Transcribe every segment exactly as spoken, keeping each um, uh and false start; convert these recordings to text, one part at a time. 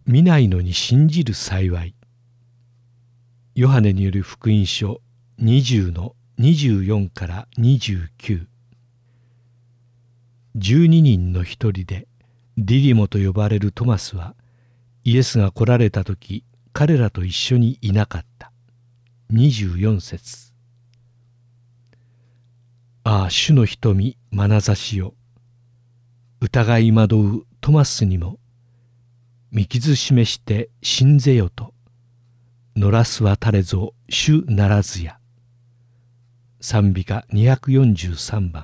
見ないのに信じる幸い。ヨハネによる福音書にじゅうのにじゅうよんからにじゅうきゅう。じゅうににんの一人でディディモと呼ばれるトマスは、イエスが来られた時彼らと一緒にいなかった。にじゅうよん節。ああ、主の瞳、眼差しよ。疑い惑うトマスにも、見傷示して信ぜよと。のらすはたれぞ主ならずや。賛美歌にひゃくよんじゅうさんばん。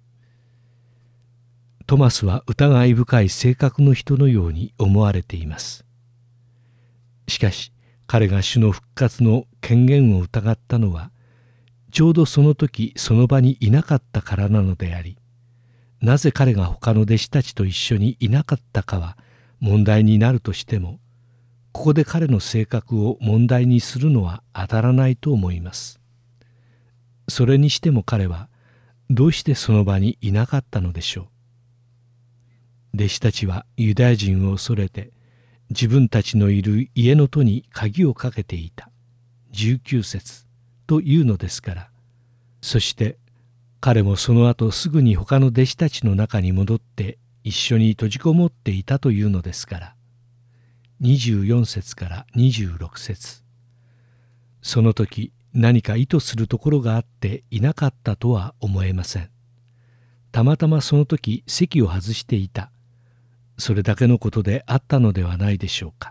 トマスは疑い深い性格の人のように思われています。しかし彼が主の復活の権限を疑ったのは、ちょうどその時その場にいなかったからなのであり、なぜ彼が他の弟子たちと一緒にいなかったかは問題になるとしても、ここで彼の性格を問題にするのは当たらないと思います。それにしても彼はどうしてその場にいなかったのでしょう。弟子たちはユダヤ人を恐れて自分たちのいる家の戸に鍵をかけていた。じゅうきゅう節というのですから、そして彼もその後すぐに他の弟子たちの中に戻って一緒に閉じこもっていたというのですから、にじゅうよん節からにじゅうろく節。その時何か意図するところがあっていなかったとは思えません。たまたまその時席を外していた。それだけのことであったのではないでしょうか。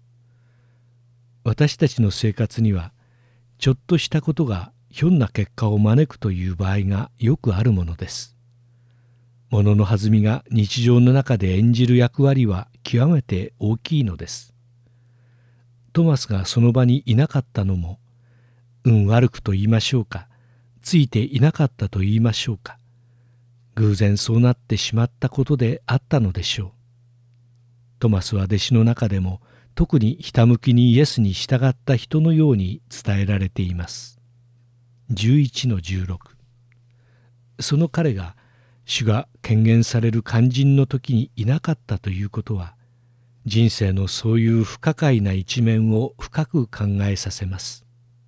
私たちの生活にはちょっとしたことがひょんな結果を招くという場合がよくあるものです。物の弾みが日常の中で演じる役割は極めて大きいのです。トマスがその場にいなかったのも、運悪くと言いましょうか、ついていなかったと言いましょうか、偶然そうなってしまったことであったのでしょう。トマスは弟子の中でも特にひたむきにイエスに従った人のように伝えられています。じゅういちのじゅうろく。その彼が主が権限される肝心の時にいなかったということは、人生のそういう不可解な一面を深く考えさせます。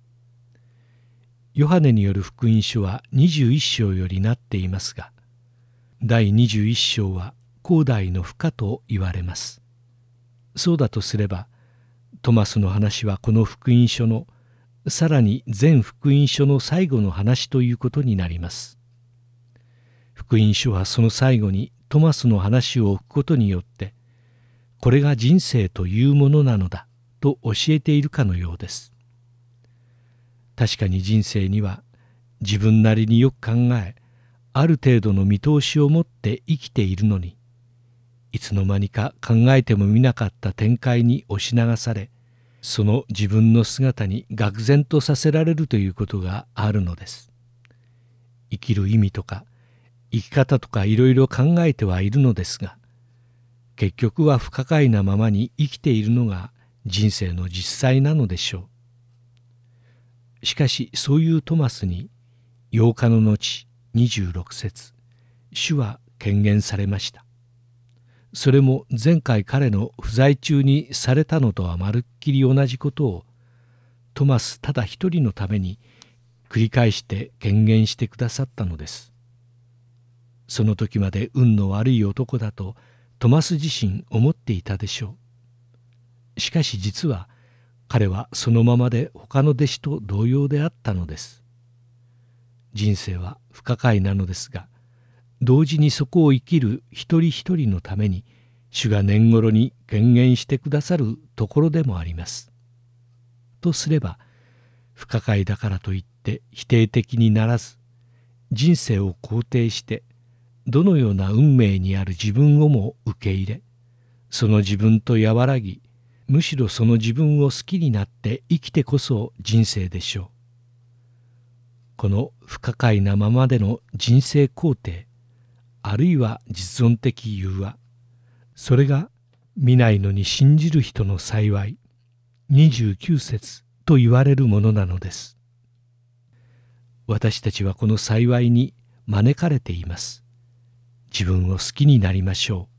ヨハネによる福音書はにじゅういっ章よりなっていますが、だいにじゅういっ章は後代の不可と言われます。そうだとすれば、トマスの話はこの福音書の、さらに全福音書の最後の話ということになります。福音書はその最後にトマスの話を置くことによって、これが人生というものなのだと教えているかのようです。確かに人生には自分なりによく考え、ある程度の見通しを持って生きているのに、いつの間にか考えてもみなかった展開に押し流され、その自分の姿に愕然とさせられるということがあるのです。生きる意味とか生き方とかいろいろ考えてはいるのですが、結局は不可解なままに生きているのが人生の実際なのでしょう。しかしそういうトマスにようかの後にじゅうろく節、主は権限されました。それも前回彼の不在中にされたのとはまるっきり同じことをトマスただ一人のために繰り返して権限してくださったのです。その時まで運の悪い男だとトマス自身思っていたでしょう。しかし実は彼はそのままで他の弟子と同様であったのです。人生は不可解なのですが、同時にそこを生きる一人一人のために主が年頃に権限してくださるところでもあります。とすれば、不可解だからといって否定的にならず、人生を肯定してどのような運命にある自分をも受け入れ、その自分と和らぎ、むしろその自分を好きになって生きてこそ人生でしょう。この不可解なままでの人生肯定、あるいは実存的融和、それが見ないのに信じる人の幸い、にじゅうきゅう節と言われるものなのです。私たちはこの幸いに招かれています。自分を好きになりましょ